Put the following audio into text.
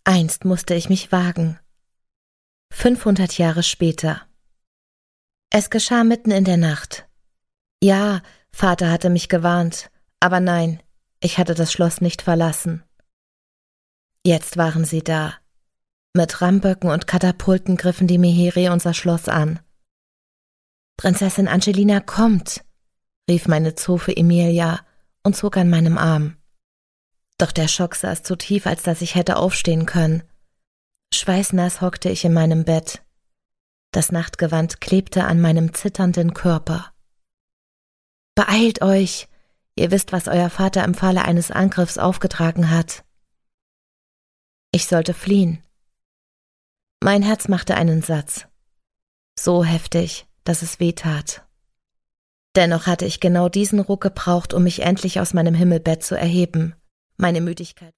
Einst musste ich mich wagen. 500 Jahre später. Es geschah mitten in der Nacht. Ja, Vater hatte mich gewarnt, aber nein, ich hatte das Schloss nicht verlassen. Jetzt waren sie da. Mit Ramböcken und Katapulten griffen die Meheri unser Schloss an. »Prinzessin Angelina kommt«, rief meine Zofe Emilia und zog an meinem Arm. Doch der Schock saß zu tief, als dass ich hätte aufstehen können. Schweißnass hockte ich in meinem Bett. Das Nachtgewand klebte an meinem zitternden Körper. »Beeilt euch! Ihr wisst, was euer Vater im Falle eines Angriffs aufgetragen hat.« Ich sollte fliehen. Mein Herz machte einen Satz. So heftig, dass es weh tat. Dennoch hatte ich genau diesen Ruck gebraucht, um mich endlich aus meinem Himmelbett zu erheben. Meine Müdigkeit